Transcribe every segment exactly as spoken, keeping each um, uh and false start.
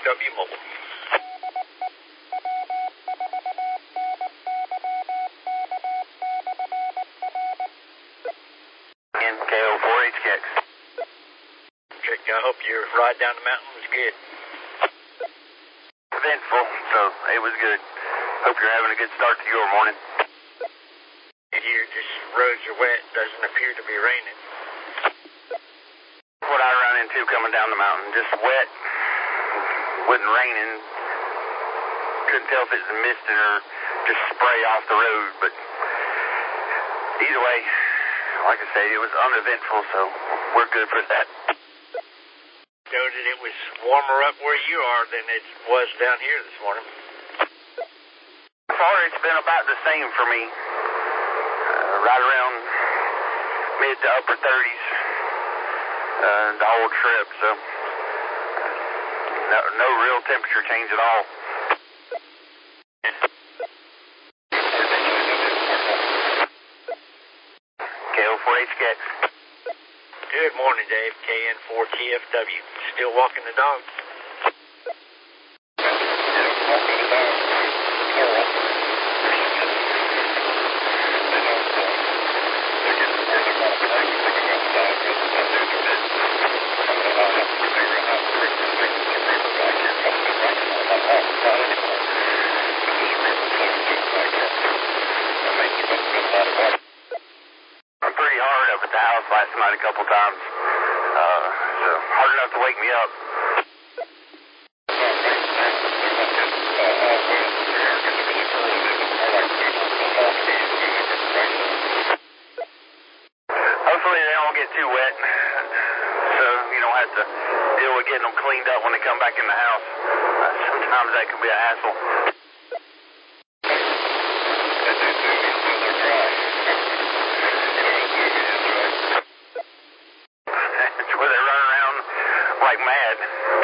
W Mobile. N K O four H K X. Trick, I hope your ride down the mountain was good. Eventful, so it was good. Hope you're having a good start to your morning. Here, just roads are wet. Doesn't appear to be raining. What I run into coming down the mountain, just wet. Wasn't raining. Couldn't tell if it was misting or just spray off the road, but either way, like I say, it was uneventful, so we're good for that. Noted it was warmer up where you are than it was down here this morning. So far, it's been about the same for me. Uh, right around mid to upper thirties uh, the whole trip, so no, no real temperature change at all. K O four H K X. Good morning, Dave. K N four T F W. Still walking the dog? I'm pretty hard up at the house last night a couple times. Uh, so hard enough to wake me up. Hopefully they don't get too wet, so you don't have to deal with getting them cleaned up when they come back in the house. Uh, sometimes that can be a hassle. It's where they run around like mad.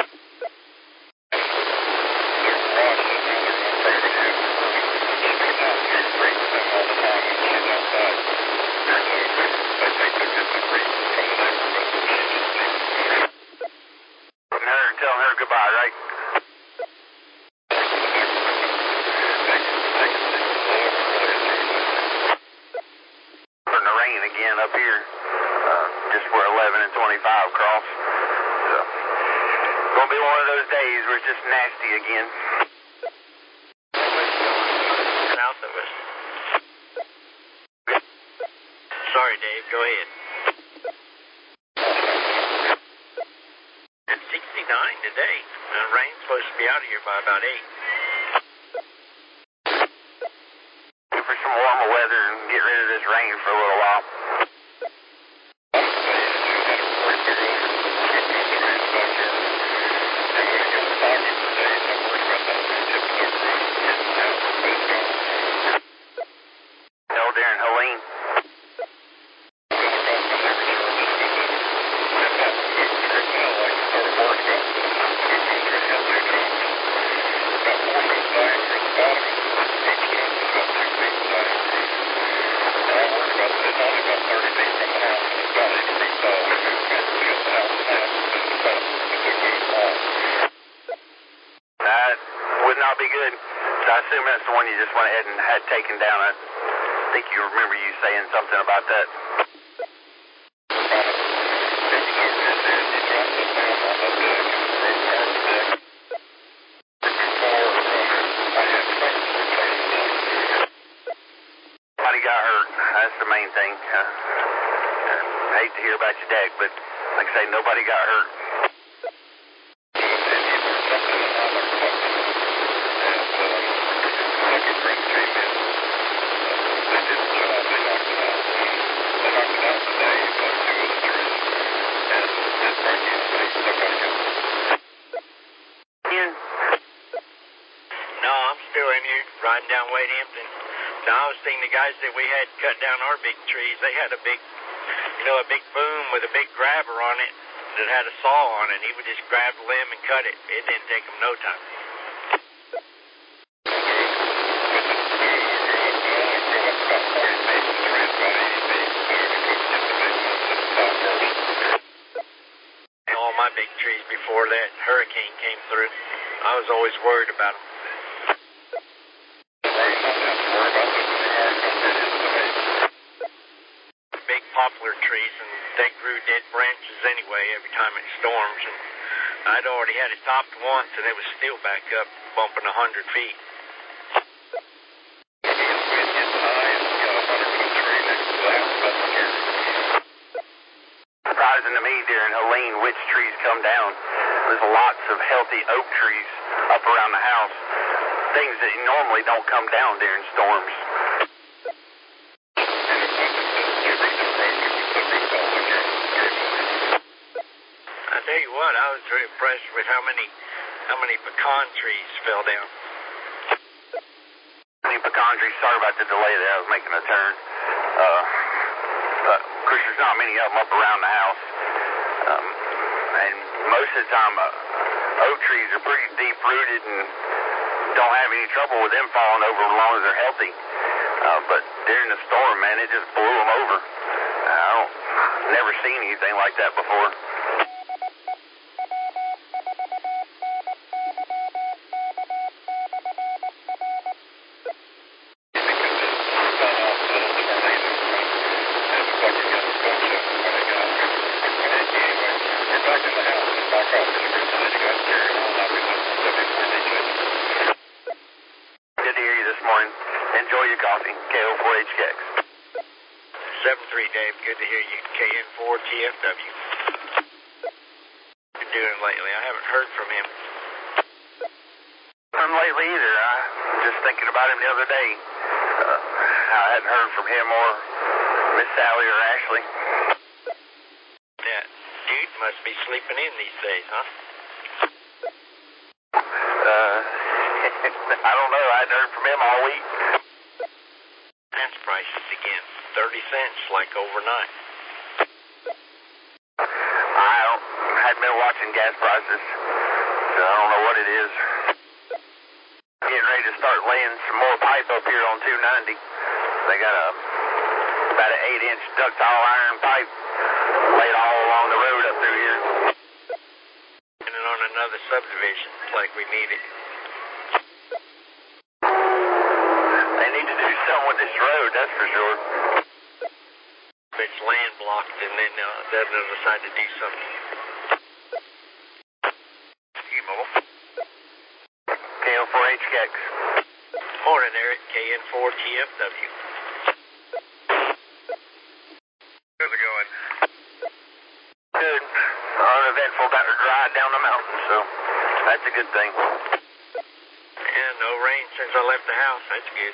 Putting her, telling her goodbye, right? Starting to rain again up here, uh, just where eleven and twenty-five cross. So, gonna be one of those days where it's just nasty again. South of us. Sorry, Dave. Go ahead. It's sixty-nine today. The rain's supposed to be out of here by about eight. Look for some warmer weather and get rid of this rain for a little while. Elder and Helene. That would not be good. So I assume that's the one you just went ahead and had taken down. I think you remember you saying something about that. Nobody got hurt. That's the main thing. Uh, I hate to hear about your dad, but like I say, nobody got hurt. Ian? No, I'm still in here riding down Wade Hampton. Now, I was seeing the guys that we had cut down our big trees. They had a big, you know, a big boom with a big grabber on it that had a saw on it. He would just grab the limb and cut it. It didn't take him no time. All my big trees before that hurricane came through. I was always worried about them. Big poplar trees, and they grew dead branches anyway every time it storms, and I'd already had it topped once, and it was still back up, bumping a hundred feet. Surprising to me during Helene which trees come down. There's lots of healthy oak trees up around the house, things that normally don't come down during storms. I tell you what, I was very impressed with how many how many pecan trees fell down. Many pecan trees. Sorry about the delay there. I was making a turn. Uh, but of course, there's not many of them up around the house. Um, and most of the time, uh, oak trees are pretty deep rooted and don't have any trouble with them falling over as long as they're healthy. Uh, but during the storm, man, it just blew them over. I don't, never seen anything like that before. Good to hear you this morning. Enjoy your coffee. K O four H K X. seven three, Dave. Good to hear you. K N four T F W. What are you doing lately? I haven't heard from him. Him lately either. I was just thinking about him the other day. Uh, I hadn't heard from him or Miss Sally or Ashley. That dude must be sleeping in these days, huh? Uh, I don't know. I hadn't heard from him all week. Gas prices again. thirty cents like overnight. I don't, hadn't been watching gas prices, so I don't know what it is. Getting ready to start laying some more pipe up here on two ninety. They got a about an eight inch ductile iron pipe laid all along the road up through here. And on another subdivision, like we need it. They need to do something with this road, that's for sure. It's landlocked, and then uh, they'll decide to do something. T-Mobile. K O four H K X. Morning, Eric. K N four T F W. How's it going? Good. Uneventful ride down the mountain, so that's a good thing. Yeah, no rain since I left the house. That's good.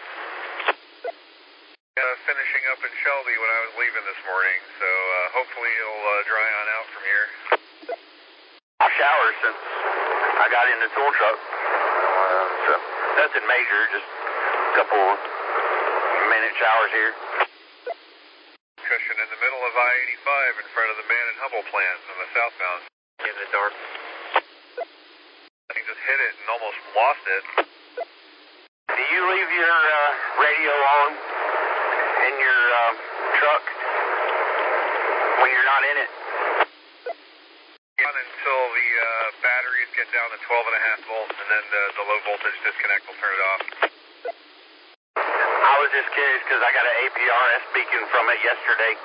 Uh, finishing up in Shelby when I was leaving this morning, so uh, hopefully it'll uh, dry on out from here. I showered since I got in the tool truck, uh, so nothing major, just a couple minute showers here. Cushion in the middle of I eighty-five in front of the Man and Humble plant on the southbound. In the dark. I think just hit it and almost lost it. Do you leave your uh, radio on in your uh, truck when you're not in it? On until the uh, batteries get down to twelve and a half volts, and then the, the low voltage disconnect will turn it off. I was just curious because I got an A P R S beacon from it yesterday.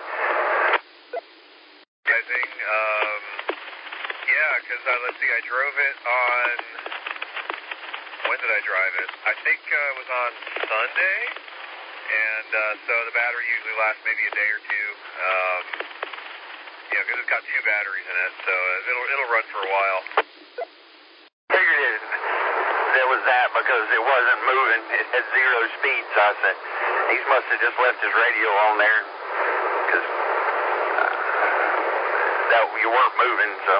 I think, um, yeah, because uh, let's see, I drove it on, when did I drive it? I think uh, it was on Sunday, and uh, so the battery usually lasts maybe a day or two. Um, yeah, because it's got two batteries in it, so it'll it'll run for a while. Figured it, there was that because it wasn't moving at zero speed, so I said, he must have just left his radio on there because uh, that you weren't moving, so.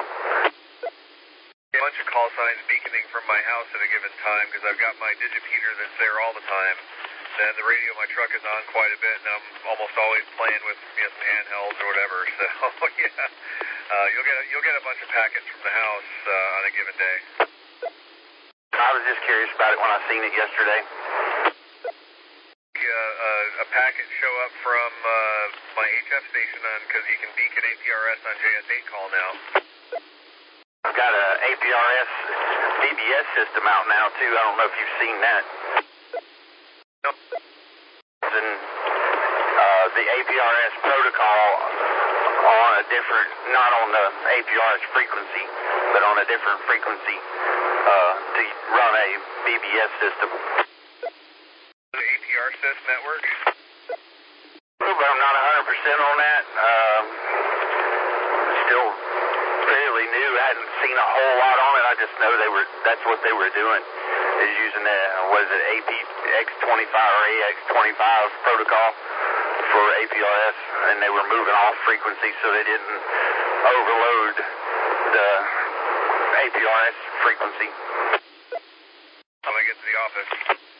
A bunch of call signs beaconing from my house at a given time because I've got my digipeater that's there all the time. Then the radio in my truck is on quite a bit, and I'm almost always playing with, you know, some handhelds or whatever. So yeah, uh, you'll get a, you'll get a bunch of packets from the house uh, on a given day. I was just curious about it when I seen it yesterday. Uh, uh, a packet show up from uh, my H F station on because you can beacon A P R S on J S eight call now. I've got a A P R S V B S system out now, too. I don't know if you've seen that. No. And, uh, the A P R S protocol on a different, not on the A P R S frequency, but on a different frequency uh, to run a B B S system. The A P R S network? But I'm not one hundred percent on that. Um, still fairly new. I hadn't seen a whole lot on it. I just know they were. That's what they were doing. Is using the what is it A P X twenty-five or A X twenty-five protocol for A P R S, and they were moving off frequency so they didn't overload the A P R S frequency. When I get to the office.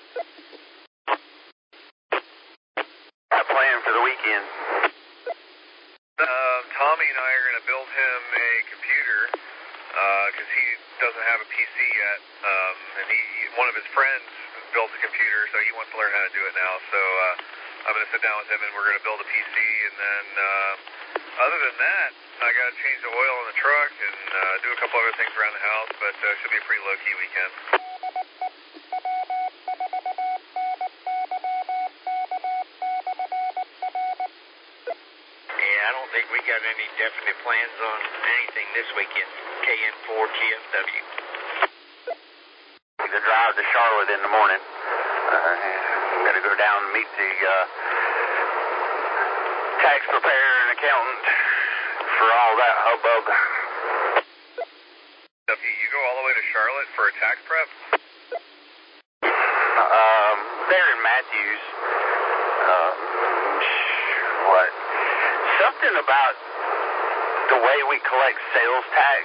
I plan for the weekend. Um, Tommy and I are going to build him a computer because uh, he doesn't have a P C yet, um, and he one of his friends built a computer, so he wants to learn how to do it now. So uh, I'm going to sit down with him, and we're going to build a P C, and then uh, other than that, I got to change the oil in the truck and uh, do a couple other things around the house, but uh, it should be a pretty low-key weekend. I don't think we got any definite plans on anything this weekend. K N four T F W. The drive to Charlotte in the morning. Uh, I'm going to go down and meet the uh, tax preparer and accountant for all that hubbub. You go all the way to Charlotte for a tax prep? Um, they're in Matthews. Uh, what? Something about the way we collect sales tax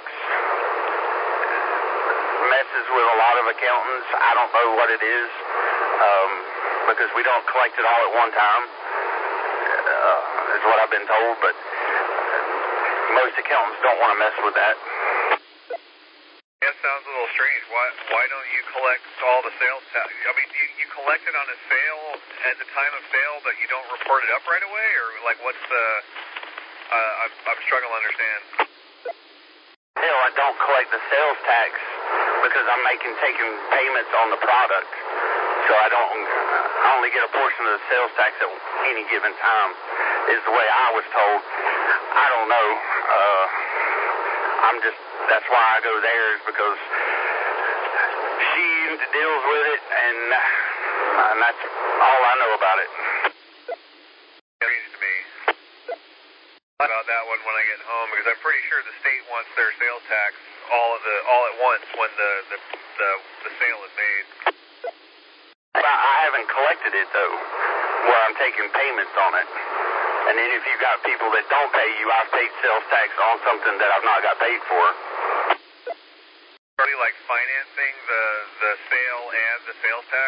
messes with a lot of accountants. I don't know what it is, um, because we don't collect it all at one time, uh, is what I've been told, but most accountants don't want to mess with that. That sounds a little strange. Why why don't you collect all the sales tax? I mean, you, you collect it on a sale at the time of sale, but you don't report it up right away? Or, like, what's the... Uh, I'm, I'm struggling to understand. Hell, I don't collect the sales tax because I'm making taking payments on the product. So I don't, I only get a portion of the sales tax at any given time, is the way I was told. I don't know. Uh, I'm just, that's why I go there, is because she deals with it, and, and that's all I know about it. Crazy to me about that one when I get home, because I'm pretty sure the state wants their sales tax all of the all at once when the the the, the sale is made. I haven't collected it though, where I'm taking payments on it. And then if you got people that don't pay you, I've paid sales tax on something that I've not got paid for. Are you like financing the the sale and the sales tax?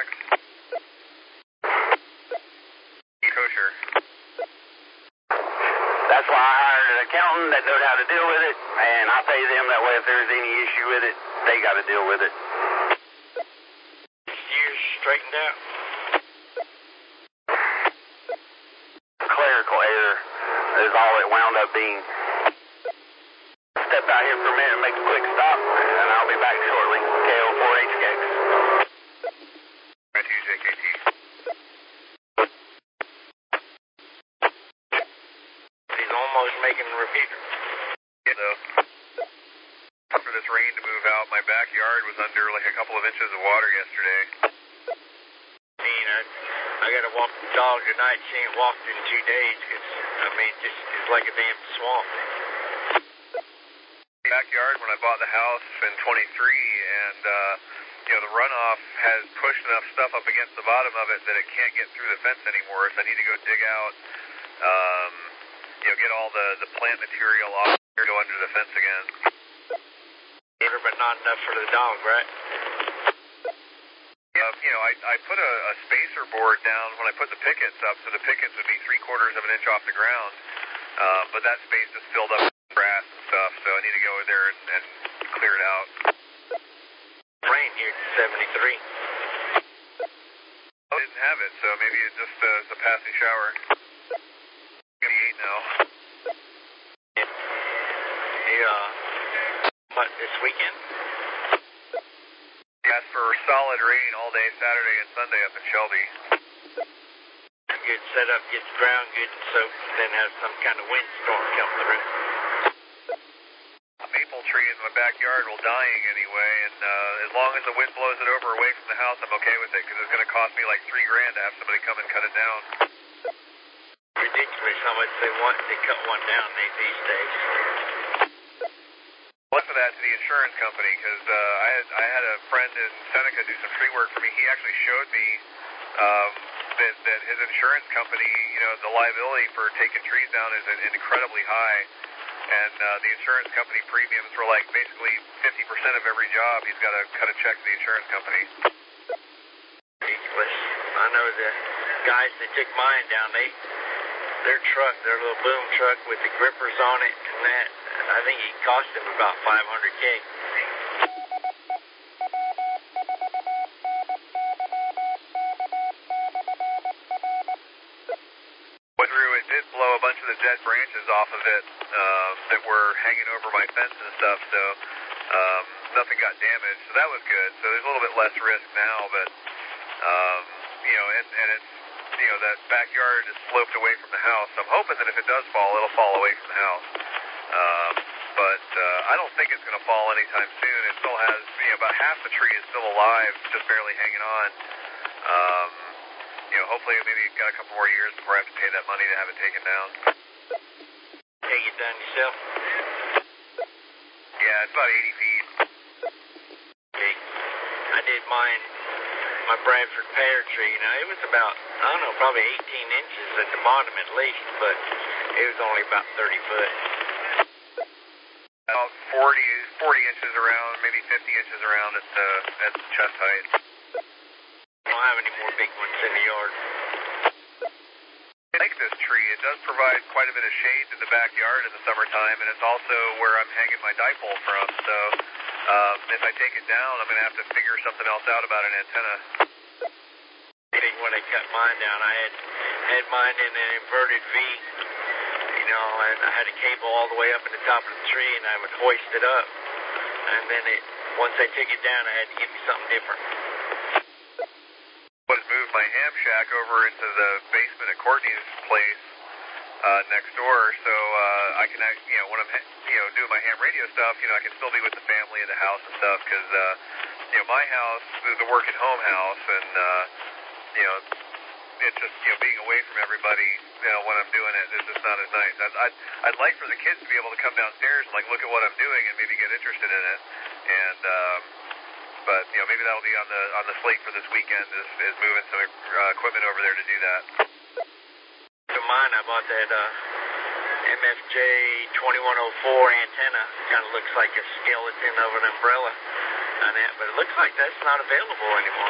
Kosher. That's why I hired an accountant that knows how to deal with it, and I pay them that way. If there's any issue with it, they got to deal with it. Years straightened out. Clerical error is all it wound up being. Step out here for a minute and make a quick stop, and I'll be back shortly. K O four H K X. Right to you, J K T. He's almost making a repeater. Yeah, though. For this rain to move out, my backyard was under like a couple of inches of water yesterday. I mean, I, I got to walk the dog tonight. She ain't walked in two days because, I mean, just it's like a damn swamp. Backyard when I bought the house in twenty-three, and uh, you know the runoff has pushed enough stuff up against the bottom of it that it can't get through the fence anymore. So I need to go dig out, um, you know, get all the the plant material off here, go under the fence again. But not enough for the dog, right? Uh, you know, I, I put a, a spacer board down when I put the pickets up, so the pickets would be three quarters of an inch off the ground. Uh, but that space is filled up with grass and stuff, so I need to go over there and, and clear it out. Rain here at seventy-three. I didn't have it, so maybe it just uh, is a passing shower. It's gonna be eight now. Yeah. Yeah. What, this weekend? for solid rain all day Saturday and Sunday up in Shelby. Good setup, gets ground good and soaked, and then have some kind of windstorm come through. Maple tree in my backyard will dying anyway, and uh, as long as the wind blows it over away from the house, I'm okay with it, because it's going to cost me like three grand to have somebody come and cut it down. Ridiculous how much they want to cut one down these days. Left for that to the insurance company, because uh, I, had, I had a friend in Seneca do some tree work for me. He actually showed me um, that, that his insurance company, you know, the liability for taking trees down is incredibly high. And uh, the insurance company premiums were like basically fifty percent of every job. He's got to cut a check to the insurance company. Ridiculous. I know the guys that took mine down, they, their truck, their little boom truck with the grippers on it and that, I think it cost them about five hundred K. Went through, it did blow a bunch of the dead branches off of it um, that were hanging over my fence and stuff, so um, nothing got damaged, so that was good. So there's a little bit less risk now, but, um, you know, and, and it's, you know, that backyard is sloped away from the house, so I'm hoping that if it does fall, it'll fall away from the house. Um, but uh, I don't think it's going to fall anytime soon. It still has, you know, about half the tree is still alive, just barely hanging on. Um, you know, hopefully maybe got a couple more years before I have to pay that money to have it taken down. Take it down yourself? Yeah, it's about eighty feet. Okay. I did mine, my Bradford pear tree. Now, it was about, I don't know, probably eighteen inches at the bottom at least, but it was only about thirty foot. About forty, forty inches around, maybe fifty inches around at the, at the chest height. I don't have any more big ones in the yard. I like this tree. It does provide quite a bit of shade in the backyard in the summertime, and it's also where I'm hanging my dipole from, so um, if I take it down, I'm going to have to figure something else out about an antenna. I think when I cut mine down, I had, had mine in an inverted V, you know, and I had a cable all the way up in the top of the tree, and I would hoist it up, and then it, once I took it down, I had to give me something different. Was moved my ham shack over into the basement at Courtney's place uh, next door, so uh, I can, you know, when I'm, you know, doing my ham radio stuff, you know, I can still be with the family in the house and stuff, because, uh, you know, my house is a work-at-home house, and, uh, you know, it's just, you know, being away from everybody, you know, when I'm doing it, it's just not as nice. I'd, I'd, I'd like for the kids to be able to come downstairs and, like, look at what I'm doing and maybe get interested in it, and, um, but, you know, maybe that'll be on the on the slate for this weekend is, is moving some uh, equipment over there to do that. To mine, I bought that uh, M F J twenty-one oh four antenna. Kind of looks like a skeleton of an umbrella on that, but it looks like that's not available anymore.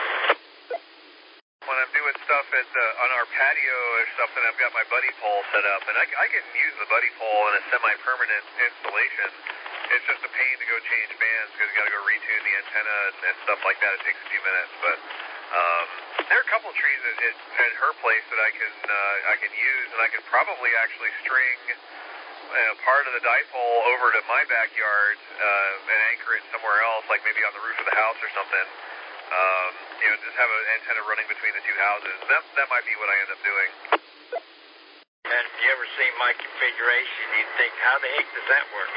When I'm doing stuff at the, on our patio or something, I've got my buddy pole set up, and I, I can use the buddy pole in a semi-permanent installation. It's just a pain to go change bands because you got to go retune the antenna and, and stuff like that. It takes a few minutes, but um, there are a couple of trees at, at, at her place that I can uh, I can use, and I could probably actually string uh, part of the dipole over to my backyard uh, and anchor it somewhere else, like maybe on the roof of the house or something. Um, you know, just have an antenna running between the two houses. That that might be what I end up doing. And if you ever see my configuration, you'd think, how the heck does that work?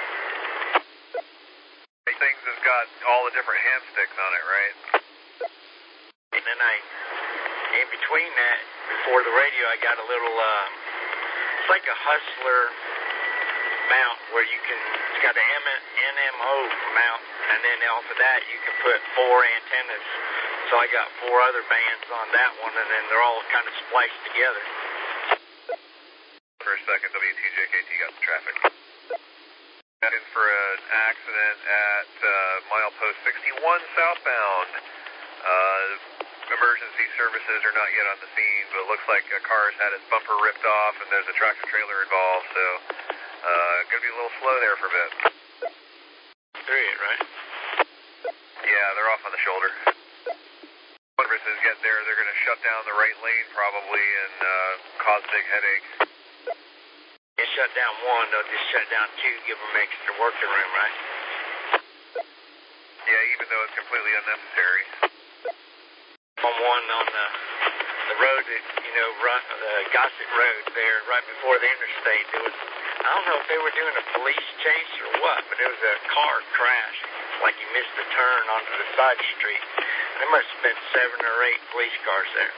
Things has got all the different hand sticks on it, right? And then I, in between that, before the radio, I got a little, uh, it's like a Hustler mount where you can, it's got an N M O mount, and then off of that you can put four antennas. So I got four other bands on that one, and then they're all kind of spliced together. For a second, W T J K T got the traffic. In for an accident at uh, milepost sixty-one southbound. Uh, emergency services are not yet on the scene, but it looks like a car's had its bumper ripped off, and there's a tractor trailer involved, so uh, going to be a little slow there for a bit. Through it, right? Yeah, they're off on the shoulder. Services get there, they're going to shut down the right lane probably and uh, cause a big headache. They shut down one, they'll just shut down two, give them extra working room, right? Yeah, even though it's completely unnecessary. On one on the, the road, that, you know, run, the Gossett Road there, right before the interstate, there was, I don't know if they were doing a police chase or what, but there was a car crash, like you missed a turn onto the side street. There must have been seven or eight police cars there.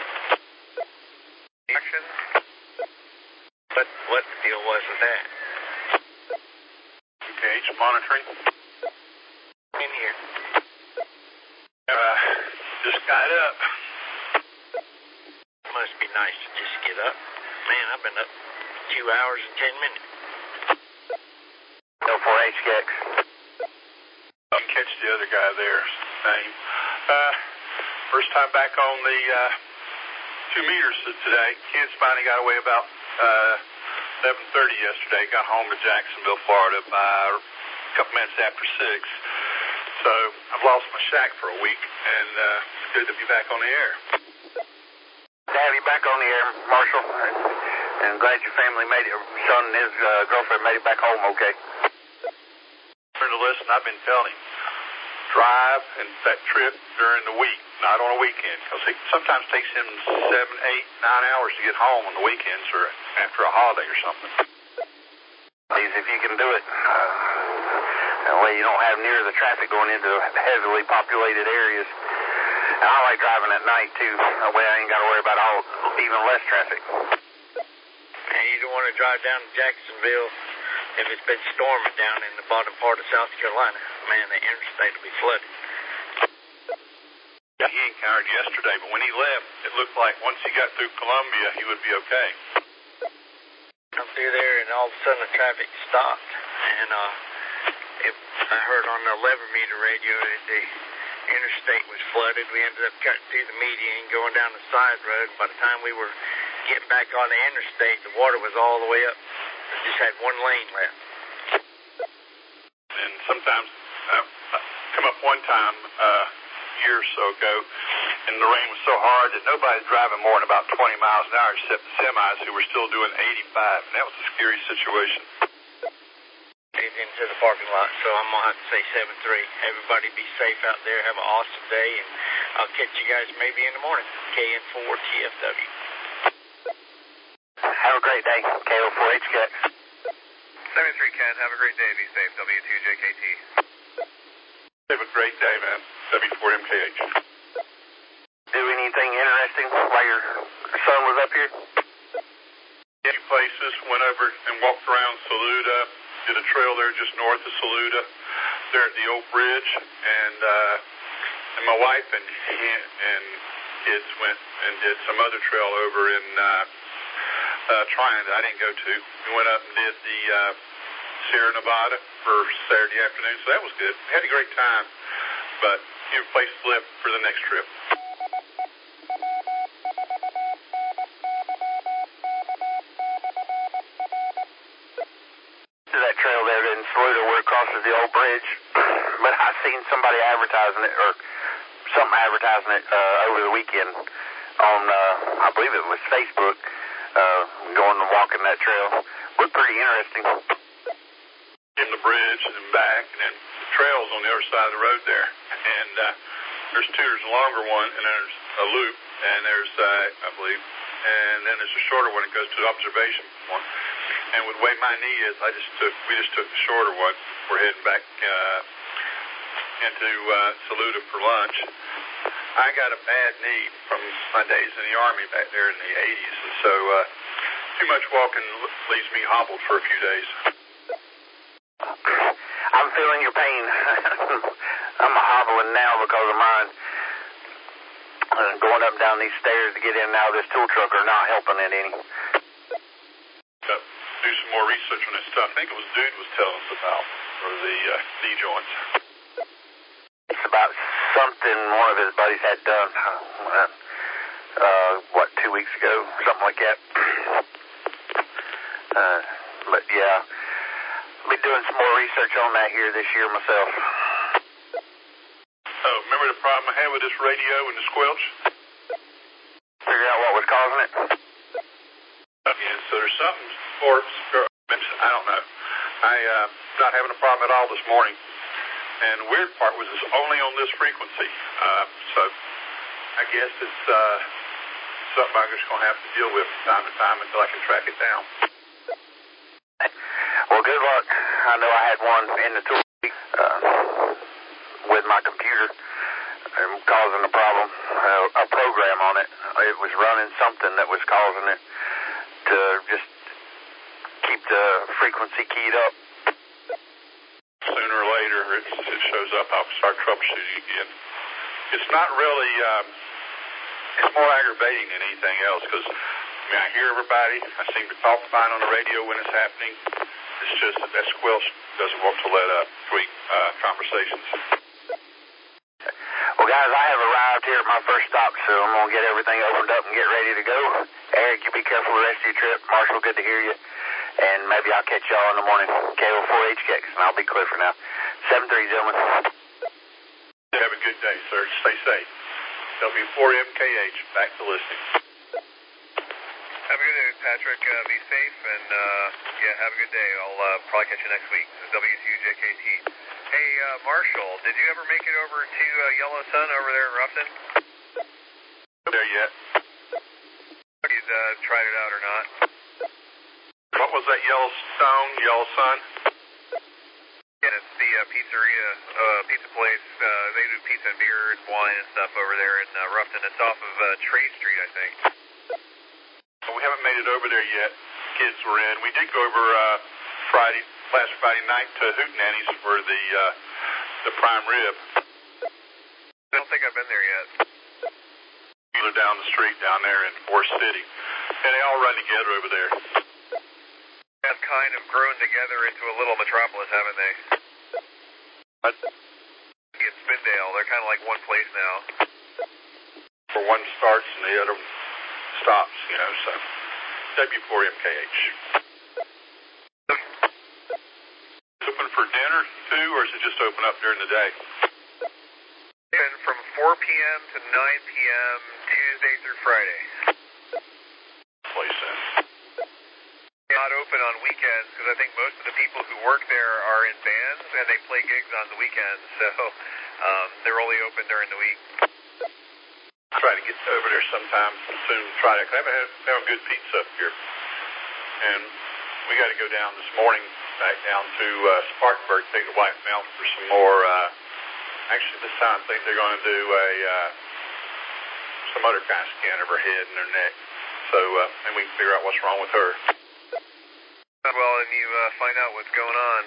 Action? What, what the deal was with that? Okay, just monitoring. In here. Uh, just got up. Must be nice to just get up. Man, I've been up two hours and ten minutes. L four H K X. I'll catch the other guy there. Name. Uh, first time back on the uh, two meters today. Kids finally got away about uh, eleven thirty yesterday. Got home to Jacksonville, Florida by a couple minutes after six. So I've lost my shack for a week, and uh, it's good to be back on the air. To have you back on the air, Marshall, and, and glad your family made it, your son and his uh, girlfriend made it back home okay. For the listen, I've been telling him, drive and that trip during the week, not on a weekend, because it sometimes takes him seven, eight, nine hours to get home on the weekends or after a holiday or something. Please, if you can do it. Uh, that way you don't have near the traffic going into heavily populated areas. And I like driving at night, too. That way I ain't got to worry about all, even less traffic. And you don't want to drive down to Jacksonville if it's been storming down in the bottom part of South Carolina. Man, the interstate will be flooded. Yeah, he encountered yesterday, but when he left, it looked like once he got through Columbia, he would be okay. Come through there, and all of a sudden the traffic stopped. And uh, it, I heard on the eleven meter radio that the interstate was flooded. We ended up cutting through the median, going down the side road. By the time we were getting back on the interstate, the water was all the way up. We just had one lane left. And sometimes, uh, I come up one time uh, a year or so ago, and the rain was so hard that nobody's driving more than about twenty miles an hour except the semis who were still doing eighty-five, and that was a scary situation. Into the parking lot, so I'm gonna have to say seven three. Everybody be safe out there. Have an awesome day, and I'll catch you guys maybe in the morning. K N four T F W. Have a great day. K L four H K X. seven three Ken, have a great day. Be safe. W two J K T. Have a great day, man. W four M K H. Do anything interesting while your son was up here? A few places. Went over and walked around Saluda. Did a trail there just north of Saluda, there at the old bridge, and uh, and my wife and and kids went and did some other trail over in uh, uh, Tryon that I didn't go to. We went up and did the uh, Sierra Nevada for Saturday afternoon, so that was good. We had a great time, but you know, place flipped for the next trip. That trail there in Saluda where it crosses the old bridge, but I seen somebody advertising it or something advertising it uh, over the weekend on uh, I believe it was Facebook, uh, going and walking that trail. Looked pretty interesting. In the bridge and back, and then the trail's on the other side of the road there, and uh, there's two, there's a longer one and there's a loop, and there's uh, I believe and then there's a shorter one that goes to the observation point. And with the way my knee is, I just took, we just took the shorter one. We're heading back uh, into uh, Saluda for lunch. I got a bad knee from my days in the Army back there in the eighties, and so uh, too much walking leaves me hobbled for a few days. I'm feeling your pain. I'm hobbling now because of mine. Uh, going up and down these stairs to get in and out of this tool truck are not helping it any. Uh, do some more research on this stuff. I think it was Dude was telling us about, or the uh, knee joints. It's about something one of his buddies had done, uh, uh, what, two weeks ago, something like that. Uh, but yeah, I'll be doing some more research on that here this year myself. Oh, remember the problem I had with this radio and the squelch? Figure out what was causing it? Yeah, so there's something, or I don't know. I, uh, not having a problem at all this morning. And the weird part was it's only on this frequency. Uh, so I guess it's uh, something I'm just going to have to deal with from time to time until I can track it down. Well, good luck. I know I had one in the tool uh, with my computer um, causing a problem, uh, a program on it. It was running something that was causing it to just keep the frequency keyed up. Sooner or later, it's, it shows up. I'll start troubleshooting again. It's not really, um, it's more aggravating than anything else because, I mean, I hear everybody. I seem to talk fine on the radio when it's happening. It's just that that squelch doesn't want to let up between uh, conversations. Well, guys, I have arrived here at my first stop, so I'm going to get everything opened up and get ready to go. Eric, you be careful the rest of your trip. Marshall, good to hear you. And maybe I'll catch y'all in the morning. K O four H K X, and I'll be clear for now. seven three, gentlemen. Have a good day, sir. Stay safe. W four M K H, back to listening. Have a good day, Patrick. Uh, be safe, and uh, yeah, have a good day. I'll uh, probably catch you next week. This is W two J K T. Hey, uh, Marshall, did you ever make it over to uh, Yellow Sun over there in Ruffton? There yet? You uh, tried it out or not? What was that Yellowstone, Yellow Sun? Yeah, it's the uh, pizzeria, uh, pizza place. Uh, they do pizza and beer and wine and stuff over there in uh, Ruffton. It's off of uh, Trade Street, I think. We haven't made it over there yet. Kids were in. We did go over uh, Friday, last Friday night to Hootenanny's for the uh, the prime rib. I don't think I've been there yet. They're down the street down there in Forest City, and they all run together over there. They've kind of grown together into a little metropolis, haven't they? But In Spindale, they're kind of like one place now. for one starts and the other stops, you know, so W four M K H. Open for dinner too, or is it just open up during the day? And from four p.m. to nine p.m. Tuesday through Friday. Place in. Not open on weekends because I think most of the people who work there are in bands and they play gigs on the weekends, so um, they're only open during the week. Try to get over there sometime soon. Try to. I have, have a good pizza up here, and we got to go down this morning, back down to uh, Spartanburg, take the wife out for some more. Uh, actually, this time I think they're going to do a uh, some other kind of scan of her head and her neck, so uh, and we can figure out what's wrong with her. Well, and you uh, find out what's going on.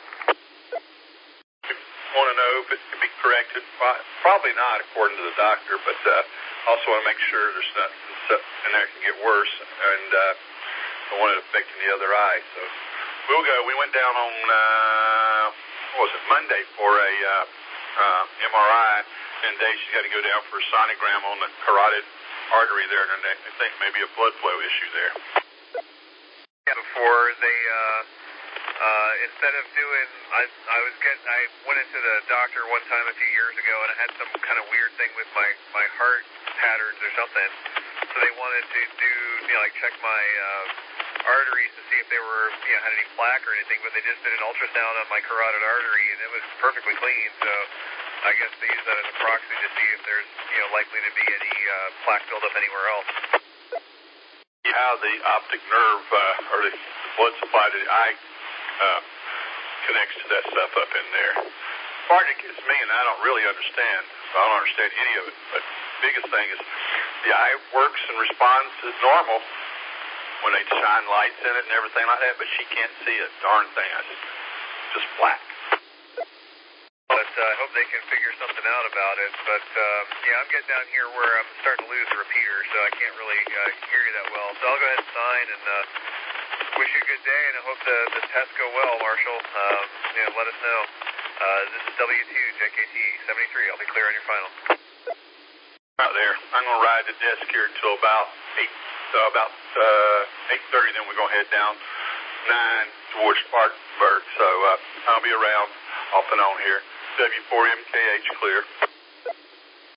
Want to know if it can be corrected? Probably not, according to the doctor, but uh, also want to make sure there's nothing in there that can get worse, and uh, don't want it affecting the other eye. So we'll go. We went down on, uh, what was it, Monday for a uh, uh, M R I, and Dave, she's got to go down for a sonogram on the carotid artery there in her neck. I think maybe a blood flow issue there. Before they, uh, uh, instead of doing, I, I was getting, I went into the doctor one time a few years ago and I had some kind of weird thing with my, my heart patterns or something. So they wanted to do, you know, like check my, uh, arteries to see if they were, you know, had any plaque or anything, but they just did an ultrasound on my carotid artery and it was perfectly clean. So I guess they use that as a proxy to see if there's, you know, likely to be any, uh, plaque buildup anywhere else. How the optic nerve uh, or the blood supply to the eye uh, connects to that stuff up in there. Part that gets me, and I don't really understand. I don't understand any of it. But the biggest thing is the eye works and responds as normal when they shine lights in it and everything like that, but she can't see a darn thing. I just, just black. But uh, I hope they can figure something out about it. But um, yeah, I'm getting down here where I'm starting to lose the repeater, so I can't really uh, hear you that well. So I'll go ahead and sign and uh, wish you a good day, and I hope the, the tests go well, Marshall. Um, you know, let us know. Uh, this is W two J K T seventy-three. I'll be clear on your final. Out there, I'm going to ride the desk here until about eight, uh, about uh, eight thirty. Then we're going to head down nine towards Spartanburg. So uh, I'll be around off and on here. W four M K H clear.